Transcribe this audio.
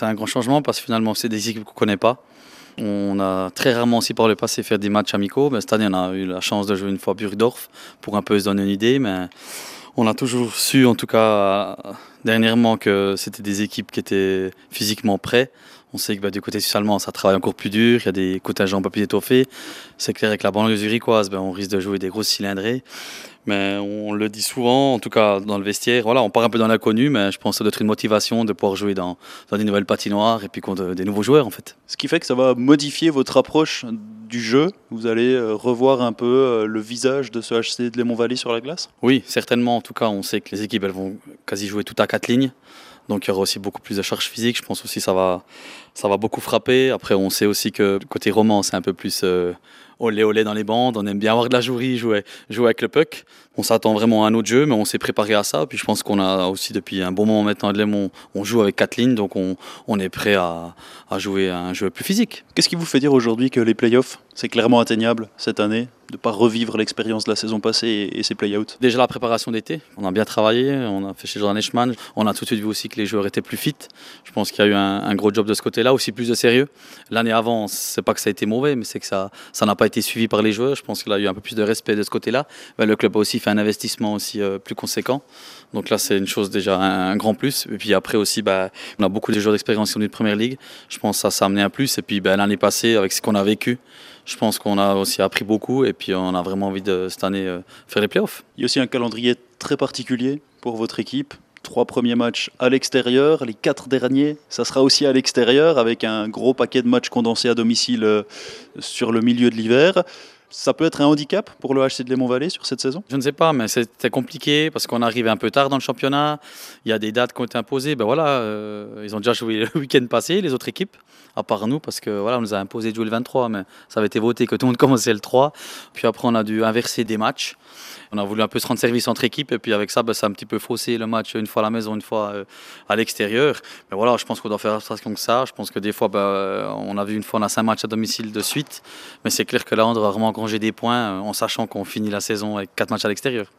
c'est un grand changement parce que finalement, c'est des équipes qu'on ne connaît pas. On a très rarement aussi par le passé fait des matchs amicaux. Mais cette année, on a eu la chance de jouer une fois à Burgdorf pour un peu se donner une idée. Mais on a toujours su, en tout cas dernièrement, que c'était des équipes qui étaient physiquement prêtes. On sait que du côté suisse-allemand, ça travaille encore plus dur. Il y a des contingents un peu plus étoffés. C'est clair avec la banlieue zurichoise, on risque de jouer des grosses cylindrées. Mais on le dit souvent, en tout cas dans le vestiaire, voilà, on part un peu dans l'inconnu, mais je pense que ça doit être une motivation de pouvoir jouer dans des nouvelles patinoires et puis contre des nouveaux joueurs en fait. Ce qui fait que ça va modifier votre approche du jeu. Vous allez revoir un peu le visage de ce HC de Lémont-Vallée sur la glace. Oui, certainement. En tout cas, on sait que les équipes elles vont quasi jouer tout à 4 lignes. Donc il y aura aussi beaucoup plus de charge physique. Je pense aussi que ça va beaucoup frapper. Après, on sait aussi que côté roman, c'est un peu plus olé olé dans les bandes. On aime bien avoir de la jouerie, jouer avec le puck. On s'attend vraiment à un autre jeu, mais on s'est préparé à ça. Puis je pense qu'on a aussi depuis un bon moment maintenant à Lémont, on joue avec 4 lignes, donc on est prêt à jouer un jeu plus physique. Qu'est-ce qui vous fait dire aujourd'hui que les playoffs, c'est clairement atteignable cette année, de ne pas revivre l'expérience de la saison passée et ses play-outs? Déjà la préparation d'été, on a bien travaillé, on a fait chez Jordan Eschmann. On a tout de suite vu aussi que les joueurs étaient plus fit. Je pense qu'il y a eu un gros job de ce côté-là, aussi plus de sérieux. L'année avant, c'est pas que ça a été mauvais, mais c'est que ça n'a pas été suivi par les joueurs. Je pense qu'il y a eu un peu plus de respect de ce côté-là. Le club a aussi fait un investissement aussi plus conséquent. Donc là, c'est une chose déjà un grand plus. Et puis après aussi, on a beaucoup de joueurs d'expérience qui sont venus de Première Ligue. Je pense que ça a amené un plus. Et puis l'année passée, avec ce qu'on a vécu, je pense qu'on a aussi appris beaucoup. Et puis on a vraiment envie de cette année faire les playoffs. Il y a aussi un calendrier très particulier pour votre équipe. 3 premiers matchs à l'extérieur, les 4 derniers, ça sera aussi à l'extérieur avec un gros paquet de matchs condensés à domicile sur le milieu de l'hiver. Ça peut être un handicap pour le HC de Lémont-Vallée sur cette saison? Je ne sais pas, mais c'était compliqué parce qu'on arrive un peu tard dans le championnat. Il y a des dates qui ont été imposées. Ils ont déjà joué le week-end passé, les autres équipes, à part nous, parce que on nous a imposé de jouer le 23, mais ça avait été voté que tout le monde commençait le 3. Puis après, on a dû inverser des matchs. On a voulu un peu se rendre service entre équipes et puis avec ça, ça a un petit peu faussé le match une fois à la maison, une fois à l'extérieur. Mais voilà, je pense qu'on doit faire attention que ça. Je pense que des fois, on a vu une fois, on a 5 matchs à domicile de suite. Mais c'est clair que là, on doit vraiment engranger des points en sachant qu'on finit la saison avec 4 matchs à l'extérieur.